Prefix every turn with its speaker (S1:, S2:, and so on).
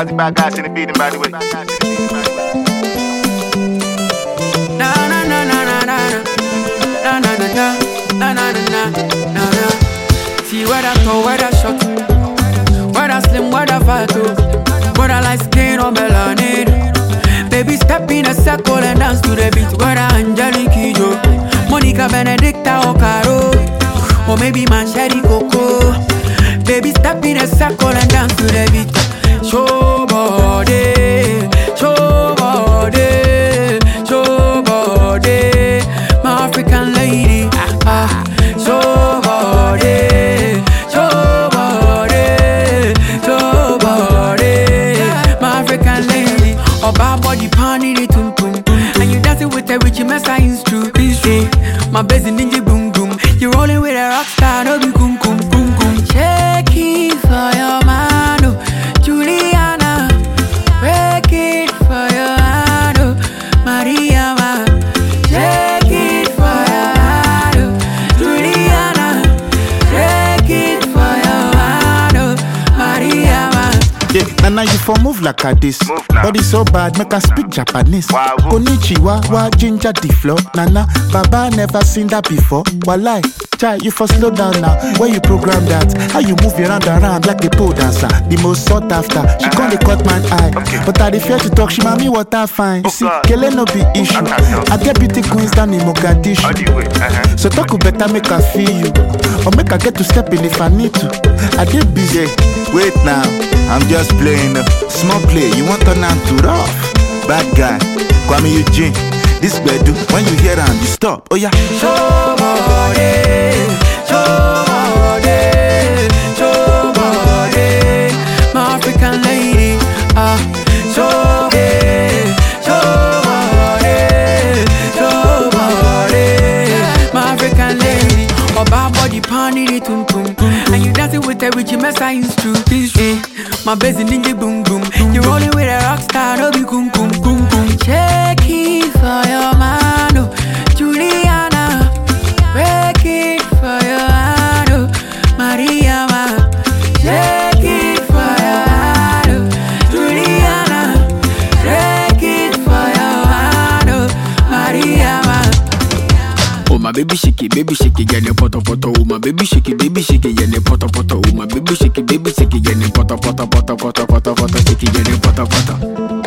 S1: How's the bad guys in the beating, by the way?
S2: Na na na na na na na na na na na na na na. See where I throw, where I shot, where I slim, where I fat, where I like skin or melanin. Baby, step in a circle and dance to the beat. Where I Angelique Kidjo, Monica Benedicta or Caro, or maybe Mancheri Coco. Baby, step in a circle and dance to the beat. Show body, show body, show body, my African lady. Show body, show body, show body, my African lady. Oh, bad body pan in it, tum tum, and you dancing with a rich messa instru. My bass in ninja boom boom. You rolling with a rock star, no be kum kum kum kum. Check it for your man, oh, Juliana. Break it for your hand, oh, Maria. Check it for your hand, oh, Juliana. Check it for your hand, oh, Maria.
S3: Yeah, Nana, you for move like a this. Body so bad, make her speak Japanese. Konnichiwa, wa ginger the floor. Nana, Baba never seen that before. Walai, chai, you for slow down now. Where you program that? How you move your hand around like a pole dancer? The most sought after. She can't cut my eye. But I fear to talk, she mami what I find. You see, Kele no be issue. I get beauty queens down in Mogadishu. So talk better make her feel you. Or make her get to step in if I need to. I get busy.
S1: Wait now, I'm just playing. Small play, you want to turn to rough. Bad guy, Kwame Eugene. This bedu, when you hear him, you stop. Oh yeah.
S2: Show body, show body, show body, my African lady. Show body, show body, show body, my African lady. Oh, bad body pan in it, tum tum, and you dancing with a rich messa instru. My bass in ninja boom boom. You rolling with a rock star, no be kum kum kum kum. Check it for your man, oh, Juliana. Break it for your hand, oh, Maria. Check it for your hand, oh, Juliana. Break it for your hand, oh, Maria.
S4: Oh my baby shake it, get the poto poto. Oh my baby shake it, get the poto poto. Oh my baby shake it, get the poto poto poto poto poto poto. Shake it, get the poto poto.